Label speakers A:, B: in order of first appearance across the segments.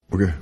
A: Okay.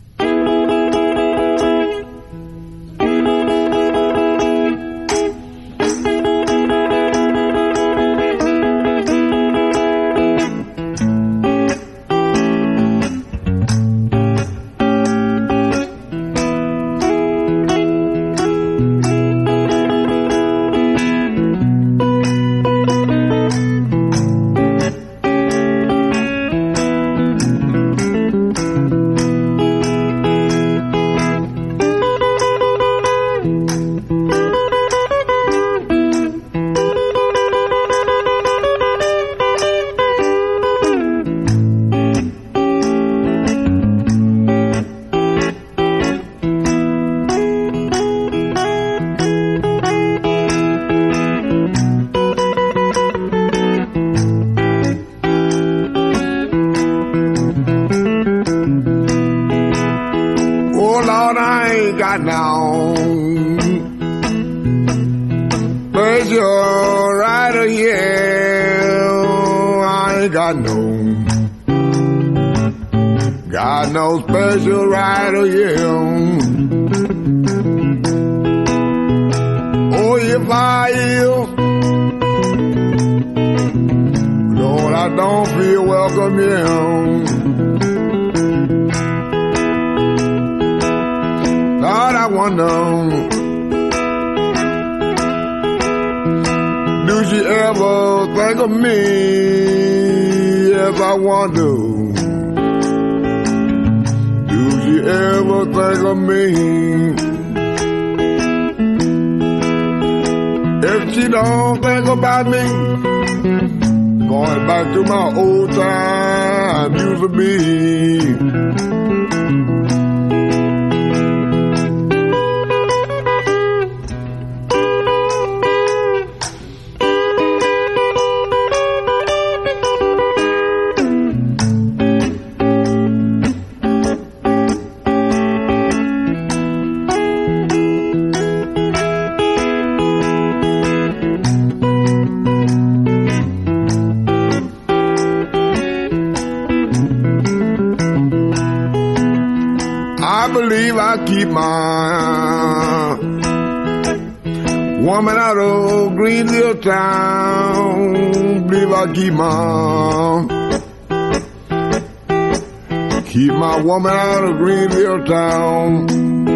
A: Oh Lord, I ain't got now special right here. I ain't got no special right here. Oh, if I is, Lord, I don't feel welcome here. Lord, I wonder, do she ever think of me? Yes, I wonder, do she ever think of me? If she don't think about me, going back to my old time used to be. I believe I keep my woman out of Greenville town. Believe I keep my woman out of Greenville town.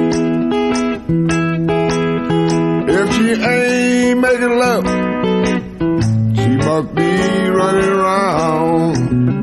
A: If she ain't making love, she must be running around.